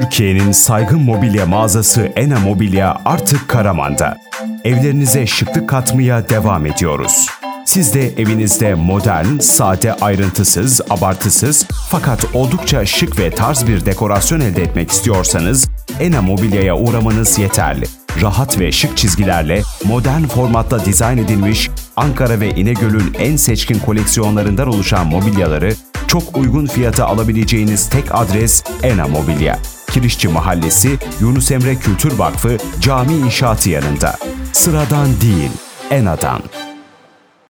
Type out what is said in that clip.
Türkiye'nin saygın mobilya mağazası Ena Mobilya artık Karaman'da. Evlerinize şıklık katmaya devam ediyoruz. Siz de evinizde modern, sade, ayrıntısız, abartısız fakat oldukça şık ve tarz bir dekorasyon elde etmek istiyorsanız Ena Mobilya'ya uğramanız yeterli. Rahat ve şık çizgilerle modern formatta dizayn edilmiş Ankara ve İnegöl'ün en seçkin koleksiyonlarından oluşan mobilyaları çok uygun fiyata alabileceğiniz tek adres Ena Mobilya. Kirişçi Mahallesi, Yunus Emre Kültür Vakfı Cami İnşaatı yanında. Sıradan değil, Ena'dan.